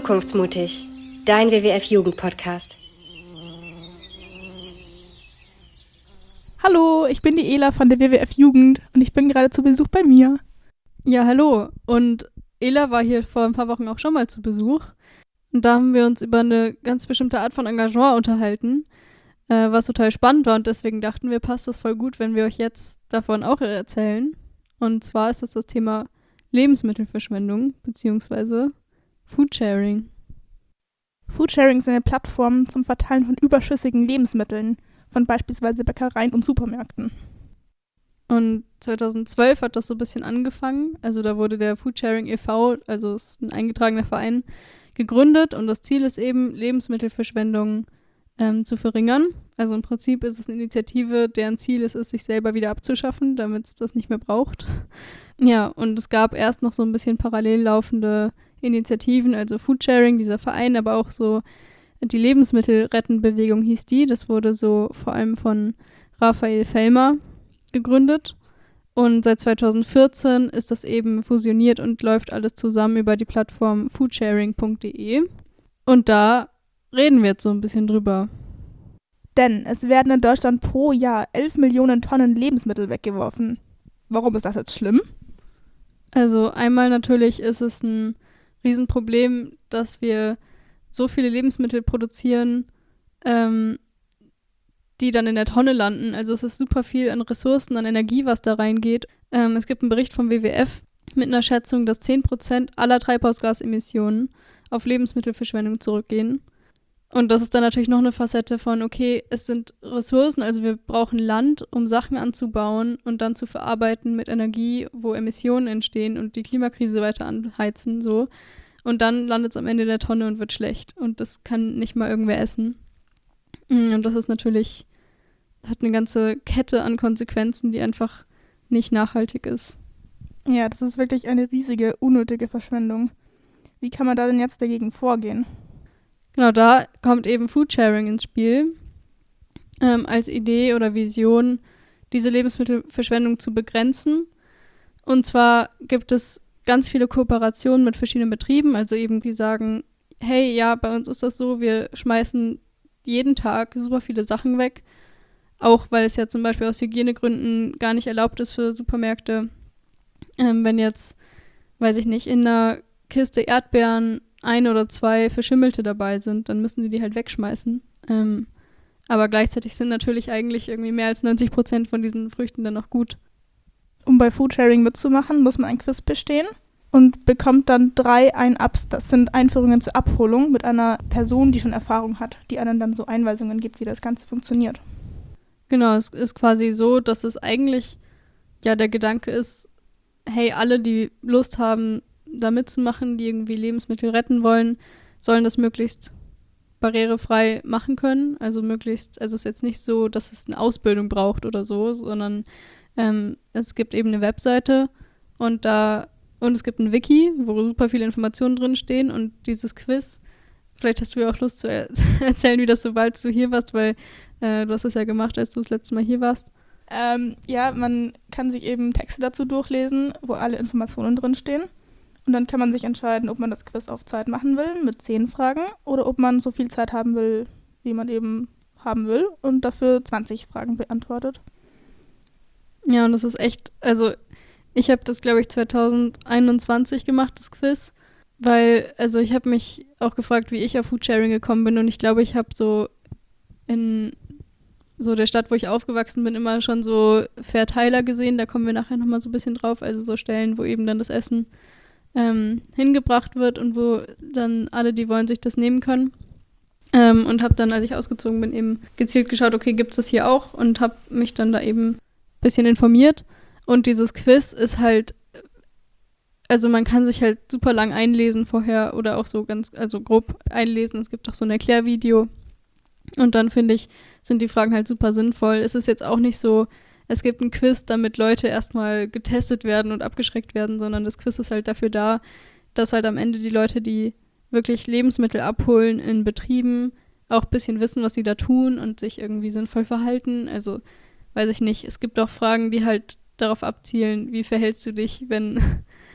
Zukunftsmutig, dein WWF-Jugend-Podcast. Hallo, ich bin die Ela von der WWF-Jugend und ich bin gerade zu Besuch bei mir. Ja, hallo. Und Ela war hier vor ein paar Wochen auch schon mal zu Besuch. Und da haben wir uns über eine ganz bestimmte Art von Engagement unterhalten, was total spannend war. Und deswegen dachten wir, passt das voll gut, wenn wir euch jetzt davon auch erzählen. Und zwar ist das Thema Lebensmittelverschwendung bzw. Foodsharing. Foodsharing ist eine Plattform zum Verteilen von überschüssigen Lebensmitteln von beispielsweise Bäckereien und Supermärkten. Und 2012 hat das so ein bisschen angefangen. Also da wurde der Foodsharing e.V., also ist ein eingetragener Verein, gegründet. Und das Ziel ist eben, Lebensmittelverschwendung zu verringern. Also im Prinzip ist es eine Initiative, deren Ziel es ist, sich selber wieder abzuschaffen, damit es das nicht mehr braucht. Ja, und es gab erst noch so ein bisschen parallel laufende Initiativen, also Foodsharing, dieser Verein, aber auch so die Lebensmittelrettenbewegung hieß die. Das wurde so vor allem von Raphael Fellmer gegründet. Und seit 2014 ist das eben fusioniert und läuft alles zusammen über die Plattform foodsharing.de. Und da reden wir jetzt so ein bisschen drüber. Denn es werden in Deutschland pro Jahr 11 Millionen Tonnen Lebensmittel weggeworfen. Warum ist das jetzt schlimm? Also einmal natürlich ist es ein Riesenproblem, dass wir so viele Lebensmittel produzieren, die dann in der Tonne landen. Also es ist super viel an Ressourcen, an Energie, was da reingeht. Es gibt einen Bericht vom WWF mit einer Schätzung, dass 10% aller Treibhausgasemissionen auf Lebensmittelverschwendung zurückgehen. Und das ist dann natürlich noch eine Facette von, okay, es sind Ressourcen, also wir brauchen Land, um Sachen anzubauen und dann zu verarbeiten mit Energie, wo Emissionen entstehen und die Klimakrise weiter anheizen, so. Und dann landet es am Ende der Tonne und wird schlecht. Und das kann nicht mal irgendwer essen. Und das ist natürlich, hat eine ganze Kette an Konsequenzen, die einfach nicht nachhaltig ist. Ja, das ist wirklich eine riesige, unnötige Verschwendung. Wie kann man da denn jetzt dagegen vorgehen? Genau, da kommt eben Foodsharing ins Spiel, als Idee oder Vision, diese Lebensmittelverschwendung zu begrenzen. Und zwar gibt es ganz viele Kooperationen mit verschiedenen Betrieben, also eben die sagen, hey, ja, bei uns ist das so, wir schmeißen jeden Tag super viele Sachen weg, auch weil es ja zum Beispiel aus Hygienegründen gar nicht erlaubt ist für Supermärkte, wenn jetzt, weiß ich nicht, in einer Kiste Erdbeeren 1 oder 2 verschimmelte dabei sind, dann müssen die halt wegschmeißen. Aber gleichzeitig sind natürlich eigentlich irgendwie mehr als 90% von diesen Früchten dann noch gut. Um bei Foodsharing mitzumachen, muss man ein Quiz bestehen und bekommt dann 3 Ein-Ups. Das sind Einführungen zur Abholung mit einer Person, die schon Erfahrung hat, die einem dann so Einweisungen gibt, wie das Ganze funktioniert. Genau, es ist quasi so, dass es eigentlich ja der Gedanke ist, hey, alle, die Lust haben, da mitzumachen, die irgendwie Lebensmittel retten wollen, sollen das möglichst barrierefrei machen können. Also es ist jetzt nicht so, dass es eine Ausbildung braucht oder so, sondern es gibt eben eine Webseite und es gibt ein Wiki, wo super viele Informationen drinstehen und dieses Quiz, vielleicht hast du ja auch Lust zu erzählen, wie das so bald du hier warst, weil du hast es ja gemacht, als du das letzte Mal hier warst. Ja, man kann sich eben Texte dazu durchlesen, wo alle Informationen drinstehen. Und dann kann man sich entscheiden, ob man das Quiz auf Zeit machen will, mit 10 Fragen, oder ob man so viel Zeit haben will, wie man eben haben will, und dafür 20 Fragen beantwortet. Ja, und das ist echt, also ich habe das, glaube ich, 2021 gemacht, das Quiz, weil, also ich habe mich auch gefragt, wie ich auf Foodsharing gekommen bin und ich glaube, ich habe so in so der Stadt, wo ich aufgewachsen bin, immer schon so Verteiler gesehen, da kommen wir nachher nochmal so ein bisschen drauf, also so Stellen, wo eben dann das Essen hingebracht wird und wo dann alle, die wollen, sich das nehmen können. Und habe dann, als ich ausgezogen bin, eben gezielt geschaut, okay, gibt es das hier auch? Und habe mich dann da eben ein bisschen informiert. Und dieses Quiz ist halt, also man kann sich halt super lang einlesen vorher oder auch so also grob einlesen. Es gibt auch so ein Erklärvideo. Und dann finde ich, sind die Fragen halt super sinnvoll. Es ist jetzt auch nicht so, es gibt ein Quiz, damit Leute erstmal getestet werden und abgeschreckt werden, sondern das Quiz ist halt dafür da, dass halt am Ende die Leute, die wirklich Lebensmittel abholen in Betrieben, auch ein bisschen wissen, was sie da tun und sich irgendwie sinnvoll verhalten. Also, weiß ich nicht, es gibt auch Fragen, die halt darauf abzielen, wie verhältst du dich, wenn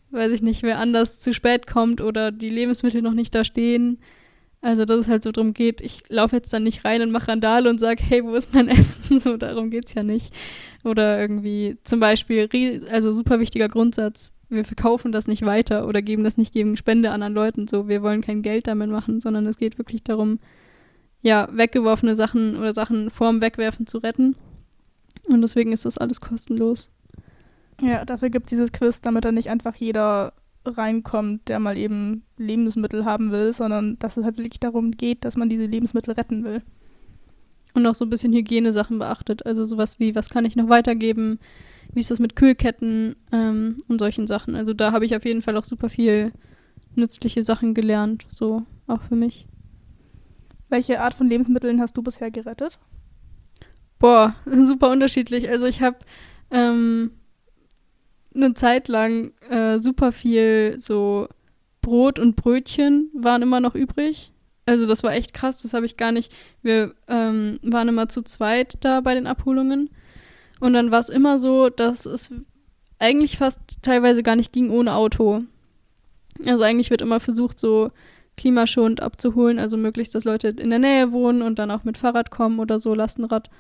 weiß ich nicht, wer anders zu spät kommt oder die Lebensmittel noch nicht da stehen. Also, dass es halt so drum geht, ich laufe jetzt dann nicht rein und mache Randale und sage, hey, wo ist mein Essen? So, darum geht's ja nicht. Oder irgendwie zum Beispiel, also super wichtiger Grundsatz, wir verkaufen das nicht weiter oder geben das nicht gegen Spende anderen Leuten. So, wir wollen kein Geld damit machen, sondern es geht wirklich darum, ja, weggeworfene Sachen oder Sachen vorm Wegwerfen zu retten. Und deswegen ist das alles kostenlos. Ja, dafür gibt dieses Quiz, damit dann nicht einfach jeder reinkommt, der mal eben Lebensmittel haben will, sondern dass es halt wirklich darum geht, dass man diese Lebensmittel retten will. Und auch so ein bisschen Hygienesachen beachtet. Also sowas wie, was kann ich noch weitergeben? Wie ist das mit Kühlketten und solchen Sachen? Also da habe ich auf jeden Fall auch super viel nützliche Sachen gelernt, so auch für mich. Welche Art von Lebensmitteln hast du bisher gerettet? Boah, super unterschiedlich. Also ich habe eine Zeit lang super viel so Brot und Brötchen waren immer noch übrig. Also das war echt krass, das habe ich gar nicht. Wir waren immer zu zweit da bei den Abholungen. Und dann war es immer so, dass es eigentlich fast teilweise gar nicht ging ohne Auto. Also eigentlich wird immer versucht, so klimaschonend abzuholen. Also möglichst, dass Leute in der Nähe wohnen und dann auch mit Fahrrad kommen oder so, Lastenrad.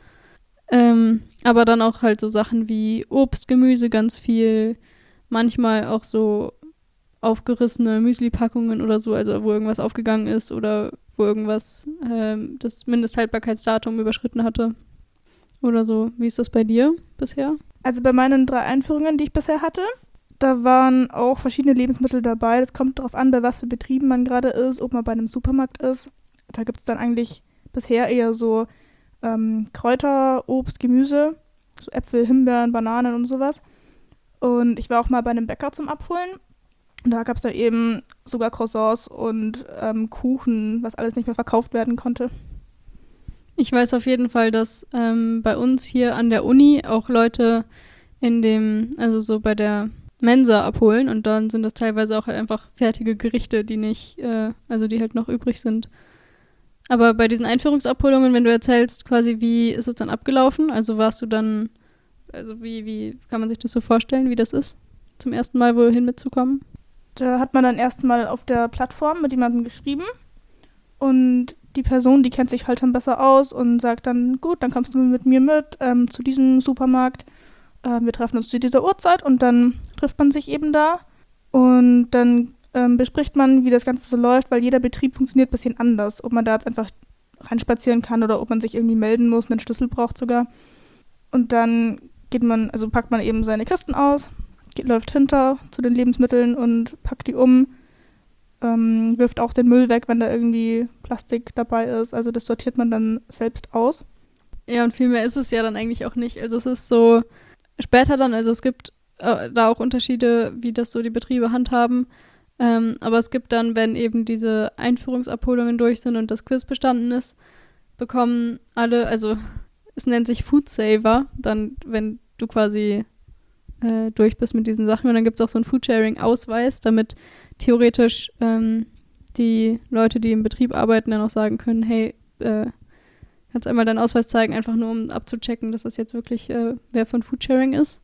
Aber dann auch halt so Sachen wie Obst, Gemüse ganz viel. Manchmal auch so aufgerissene Müsli-Packungen oder so, also wo irgendwas aufgegangen ist oder wo irgendwas das Mindesthaltbarkeitsdatum überschritten hatte oder so. Wie ist das bei dir bisher? Also bei meinen 3 Einführungen, die ich bisher hatte, da waren auch verschiedene Lebensmittel dabei. Das kommt darauf an, bei was für Betrieben man gerade ist, ob man bei einem Supermarkt ist. Da gibt es dann eigentlich bisher eher so Kräuter, Obst, Gemüse, so Äpfel, Himbeeren, Bananen und sowas. Und ich war auch mal bei einem Bäcker zum Abholen. Und da gab es dann eben sogar Croissants und Kuchen, was alles nicht mehr verkauft werden konnte. Ich weiß auf jeden Fall, dass bei uns hier an der Uni auch Leute also so bei der Mensa abholen und dann sind das teilweise auch halt einfach fertige Gerichte, die nicht, also die halt noch übrig sind. Aber bei diesen Einführungsabholungen, wenn du erzählst, quasi, wie ist es dann abgelaufen? Also warst du dann, also wie kann man sich das so vorstellen, wie das ist, zum ersten Mal wohin mitzukommen? Da hat man dann erstmal auf der Plattform mit jemandem geschrieben und die Person, die kennt sich halt dann besser aus und sagt dann, gut, dann kommst du mit mir mit zu diesem Supermarkt. Wir treffen uns zu dieser Uhrzeit und dann trifft man sich eben da und dann bespricht man, wie das Ganze so läuft, weil jeder Betrieb funktioniert ein bisschen anders. Ob man da jetzt einfach reinspazieren kann oder ob man sich irgendwie melden muss, einen Schlüssel braucht sogar. Und dann packt man eben seine Kisten aus, läuft hinter zu den Lebensmitteln und packt die um, wirft auch den Müll weg, wenn da irgendwie Plastik dabei ist. Also das sortiert man dann selbst aus. Ja, und viel mehr ist es ja dann eigentlich auch nicht. Also es ist so später dann, also es gibt da auch Unterschiede, wie das so die Betriebe handhaben. Aber es gibt dann, wenn eben diese Einführungsabholungen durch sind und das Quiz bestanden ist, bekommen alle, also es nennt sich Food Saver, dann wenn du quasi durch bist mit diesen Sachen. Und dann gibt es auch so einen Foodsharing-Ausweis, damit theoretisch die Leute, die im Betrieb arbeiten, dann auch sagen können, hey, kannst einmal deinen Ausweis zeigen, einfach nur um abzuchecken, dass das jetzt wirklich wer von Foodsharing ist.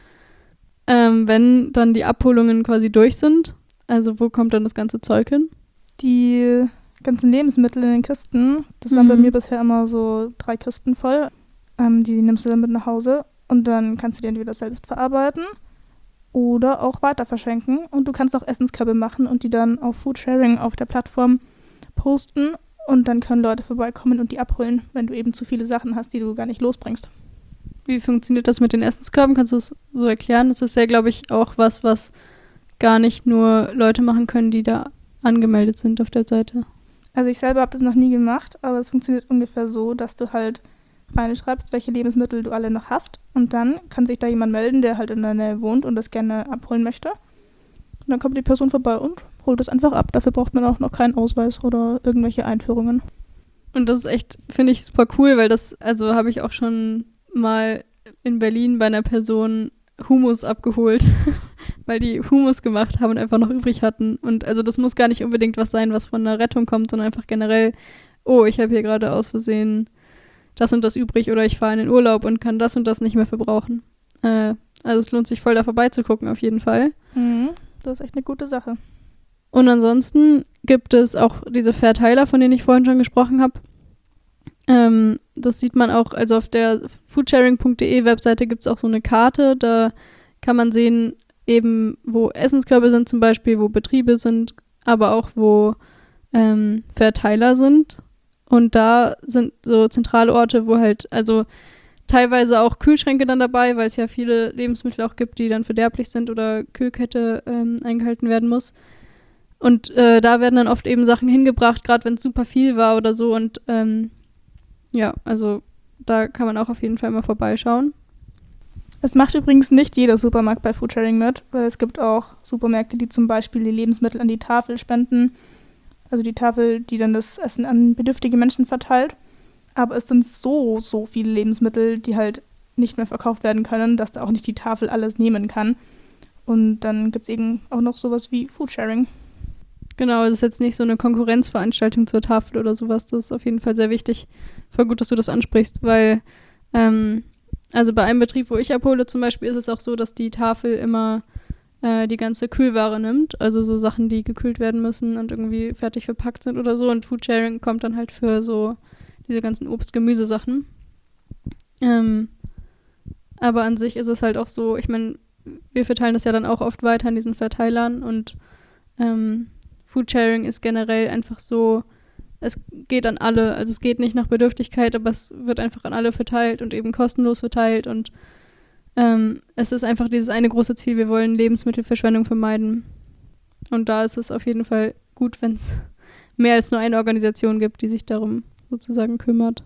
Wenn dann die Abholungen quasi durch sind, also wo kommt dann das ganze Zeug hin? Die ganzen Lebensmittel in den Kisten, das waren bei mir bisher immer so 3 Kisten voll. Die nimmst du dann mit nach Hause und dann kannst du die entweder selbst verarbeiten oder auch weiter verschenken. Und du kannst auch Essenskörbe machen und die dann auf Foodsharing auf der Plattform posten und dann können Leute vorbeikommen und die abholen, wenn du eben zu viele Sachen hast, die du gar nicht losbringst. Wie funktioniert das mit den Essenskörben? Kannst du es so erklären? Das ist ja, glaube ich, auch was gar nicht nur Leute machen können, die da angemeldet sind auf der Seite. Also ich selber habe das noch nie gemacht, aber es funktioniert ungefähr so, dass du halt reinschreibst, welche Lebensmittel du alle noch hast und dann kann sich da jemand melden, der halt in der Nähe wohnt und das gerne abholen möchte. Und dann kommt die Person vorbei und holt es einfach ab. Dafür braucht man auch noch keinen Ausweis oder irgendwelche Einführungen. Und das ist echt, finde ich, super cool, weil das, also habe ich auch schon mal in Berlin bei einer Person Hummus abgeholt, weil die Hummus gemacht haben und einfach noch übrig hatten. Und also das muss gar nicht unbedingt was sein, was von einer Rettung kommt, sondern einfach generell, oh, ich habe hier gerade aus Versehen das und das übrig oder ich fahre in den Urlaub und kann das und das nicht mehr verbrauchen. Also es lohnt sich voll, da vorbeizugucken auf jeden Fall. Mhm. Das ist echt eine gute Sache. Und ansonsten gibt es auch diese Verteiler, von denen ich vorhin schon gesprochen habe. Das sieht man auch, also auf der foodsharing.de Webseite gibt es auch so eine Karte, da kann man sehen, eben wo Essenskörbe sind zum Beispiel, wo Betriebe sind, aber auch wo Verteiler sind. Und da sind so zentrale Orte, wo halt, also teilweise auch Kühlschränke dann dabei, weil es ja viele Lebensmittel auch gibt, die dann verderblich sind oder Kühlkette eingehalten werden muss. Und da werden dann oft eben Sachen hingebracht, gerade wenn es super viel war oder so. Und ja, also da kann man auch auf jeden Fall mal vorbeischauen. Es macht übrigens nicht jeder Supermarkt bei Foodsharing mit, weil es gibt auch Supermärkte, die zum Beispiel die Lebensmittel an die Tafel spenden. Also die Tafel, die dann das Essen an bedürftige Menschen verteilt. Aber es sind so viele Lebensmittel, die halt nicht mehr verkauft werden können, dass da auch nicht die Tafel alles nehmen kann. Und dann gibt es eben auch noch sowas wie Foodsharing. Genau, es ist jetzt nicht so eine Konkurrenzveranstaltung zur Tafel oder sowas. Das ist auf jeden Fall sehr wichtig. Voll gut, dass du das ansprichst, weil also bei einem Betrieb, wo ich abhole zum Beispiel, ist es auch so, dass die Tafel immer die ganze Kühlware nimmt. Also so Sachen, die gekühlt werden müssen und irgendwie fertig verpackt sind oder so. Und Foodsharing kommt dann halt für so diese ganzen Obst-Gemüse-Sachen. Aber an sich ist es halt auch so, ich meine, wir verteilen das ja dann auch oft weiter an diesen Verteilern und Foodsharing ist generell einfach so, es geht an alle, also es geht nicht nach Bedürftigkeit, aber es wird einfach an alle verteilt und eben kostenlos verteilt und es ist einfach dieses eine große Ziel, wir wollen Lebensmittelverschwendung vermeiden. Und da ist es auf jeden Fall gut, wenn es mehr als nur eine Organisation gibt, die sich darum sozusagen kümmert.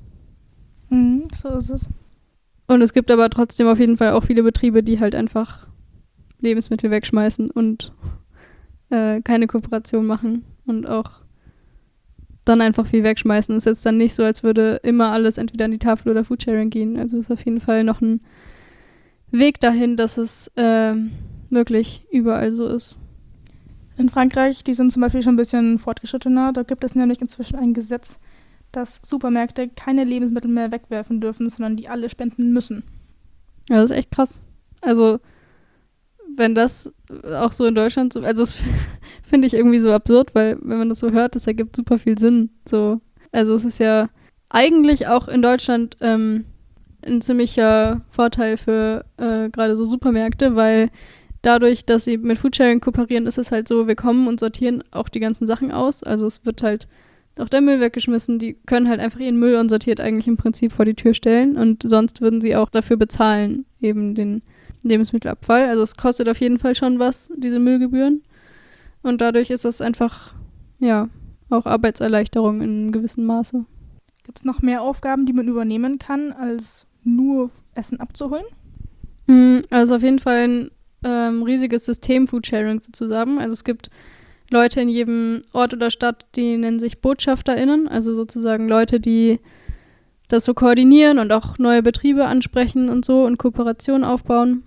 So ist es. Und es gibt aber trotzdem auf jeden Fall auch viele Betriebe, die halt einfach Lebensmittel wegschmeißen und keine Kooperation machen und auch dann einfach viel wegschmeißen. Es ist jetzt dann nicht so, als würde immer alles entweder an die Tafel oder Foodsharing gehen. Also es ist auf jeden Fall noch ein Weg dahin, dass es wirklich überall so ist. In Frankreich, die sind zum Beispiel schon ein bisschen fortgeschrittener. Da gibt es nämlich inzwischen ein Gesetz, dass Supermärkte keine Lebensmittel mehr wegwerfen dürfen, sondern die alle spenden müssen. Ja, das ist echt krass. Also wenn das auch so in Deutschland so, also das finde ich irgendwie so absurd, weil wenn man das so hört, das ergibt super viel Sinn. So. Also es ist ja eigentlich auch in Deutschland ein ziemlicher Vorteil für gerade so Supermärkte, weil dadurch, dass sie mit Foodsharing kooperieren, ist es halt so, wir kommen und sortieren auch die ganzen Sachen aus. Also es wird halt auch der Müll weggeschmissen. Die können halt einfach ihren Müll unsortiert eigentlich im Prinzip vor die Tür stellen und sonst würden sie auch dafür bezahlen, eben den Lebensmittelabfall. Also es kostet auf jeden Fall schon was, diese Müllgebühren. Und dadurch ist das einfach, ja, auch Arbeitserleichterung in einem gewissen Maße. Gibt es noch mehr Aufgaben, die man übernehmen kann, als nur Essen abzuholen? Also auf jeden Fall ein riesiges System Foodsharing sozusagen. Also es gibt Leute in jedem Ort oder Stadt, die nennen sich BotschafterInnen, also sozusagen Leute, die das so koordinieren und auch neue Betriebe ansprechen und so und Kooperationen aufbauen.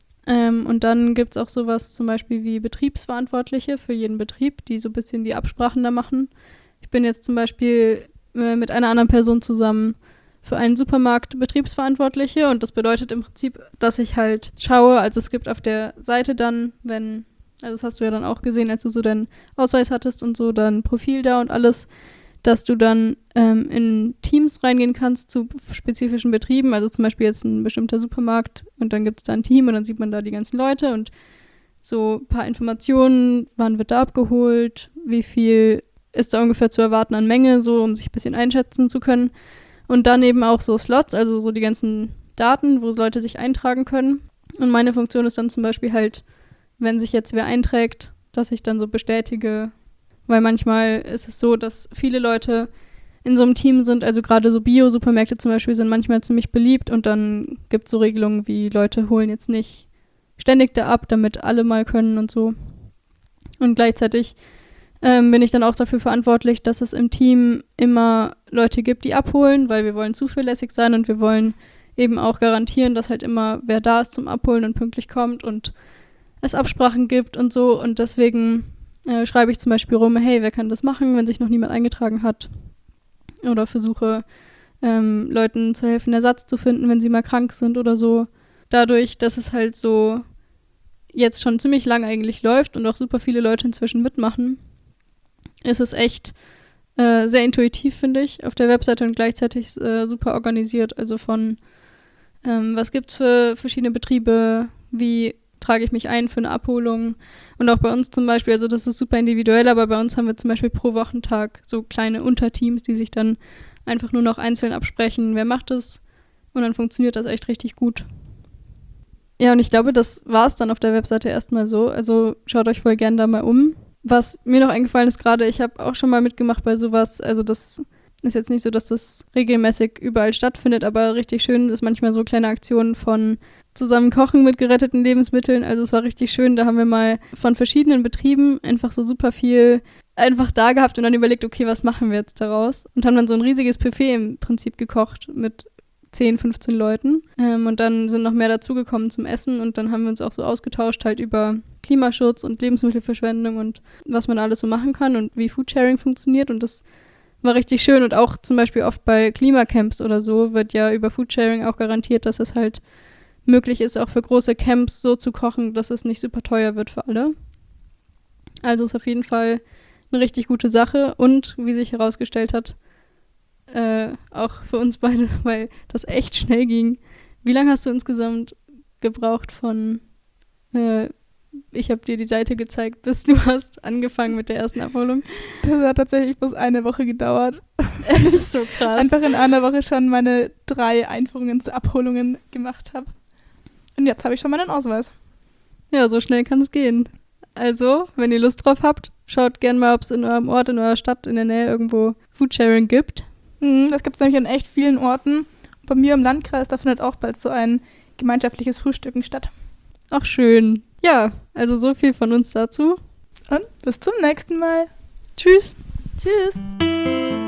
Und dann gibt es auch sowas zum Beispiel wie Betriebsverantwortliche für jeden Betrieb, die so ein bisschen die Absprachen da machen. Ich bin jetzt zum Beispiel mit einer anderen Person zusammen für einen Supermarkt Betriebsverantwortliche und das bedeutet im Prinzip, dass ich halt schaue, also es gibt auf der Seite dann, also das hast du ja dann auch gesehen, als du so deinen Ausweis hattest und so dein Profil da und alles, dass du dann in Teams reingehen kannst zu spezifischen Betrieben, also zum Beispiel jetzt ein bestimmter Supermarkt und dann gibt es da ein Team und dann sieht man da die ganzen Leute und so ein paar Informationen, wann wird da abgeholt, wie viel ist da ungefähr zu erwarten an Menge, so um sich ein bisschen einschätzen zu können. Und dann eben auch so Slots, also so die ganzen Daten, wo Leute sich eintragen können. Und meine Funktion ist dann zum Beispiel halt, wenn sich jetzt wer einträgt, dass ich dann so bestätige, weil manchmal ist es so, dass viele Leute in so einem Team sind, also gerade so Bio-Supermärkte zum Beispiel sind manchmal ziemlich beliebt und dann gibt es so Regelungen wie Leute holen jetzt nicht ständig da ab, damit alle mal können und so. Und gleichzeitig bin ich dann auch dafür verantwortlich, dass es im Team immer Leute gibt, die abholen, weil wir wollen zuverlässig sein und wir wollen eben auch garantieren, dass halt immer wer da ist zum Abholen und pünktlich kommt und es Absprachen gibt und so. Und deswegen schreibe ich zum Beispiel rum, hey, wer kann das machen, wenn sich noch niemand eingetragen hat? Oder versuche Leuten zu helfen, Ersatz zu finden, wenn sie mal krank sind oder so. Dadurch, dass es halt so jetzt schon ziemlich lang eigentlich läuft und auch super viele Leute inzwischen mitmachen, ist es echt sehr intuitiv, finde ich, auf der Webseite und gleichzeitig super organisiert. Also von was gibt es für verschiedene Betriebe, wie trage ich mich ein für eine Abholung. Und auch bei uns zum Beispiel, also das ist super individuell, aber bei uns haben wir zum Beispiel pro Wochentag so kleine Unterteams, die sich dann einfach nur noch einzeln absprechen, wer macht es. Und dann funktioniert das echt richtig gut. Ja, und ich glaube, das war es dann auf der Webseite erstmal so. Also schaut euch voll gern da mal um. Was mir noch eingefallen ist gerade, ich habe auch schon mal mitgemacht bei sowas. Also das ist jetzt nicht so, dass das regelmäßig überall stattfindet, aber richtig schön ist manchmal so kleine Aktionen von zusammen kochen mit geretteten Lebensmitteln. Also es war richtig schön, da haben wir mal von verschiedenen Betrieben einfach so super viel einfach da gehabt und dann überlegt, okay, was machen wir jetzt daraus? Und haben dann so ein riesiges Buffet im Prinzip gekocht mit 10, 15 Leuten. Und dann sind noch mehr dazugekommen zum Essen und dann haben wir uns auch so ausgetauscht halt über Klimaschutz und Lebensmittelverschwendung und was man alles so machen kann und wie Foodsharing funktioniert und das war richtig schön und auch zum Beispiel oft bei Klimacamps oder so wird ja über Foodsharing auch garantiert, dass es halt möglich ist, auch für große Camps so zu kochen, dass es nicht super teuer wird für alle. Also ist auf jeden Fall eine richtig gute Sache und wie sich herausgestellt hat, auch für uns beide, weil das echt schnell ging. Wie lange hast du insgesamt gebraucht von ich habe dir die Seite gezeigt, bis du hast angefangen mit der ersten Abholung? Das hat tatsächlich bloß eine Woche gedauert. Das ist so krass. Einfach in einer Woche schon meine 3 Einführungen zu Abholungen gemacht habe. Und jetzt habe ich schon meinen Ausweis. Ja, so schnell kann es gehen. Also, wenn ihr Lust drauf habt, schaut gerne mal, ob es in eurem Ort, in eurer Stadt, in der Nähe irgendwo Foodsharing gibt. Das gibt es nämlich an echt vielen Orten. Bei mir im Landkreis, da findet auch bald so ein gemeinschaftliches Frühstücken statt. Ach, schön. Ja, also so viel von uns dazu. Und bis zum nächsten Mal. Tschüss. Tschüss.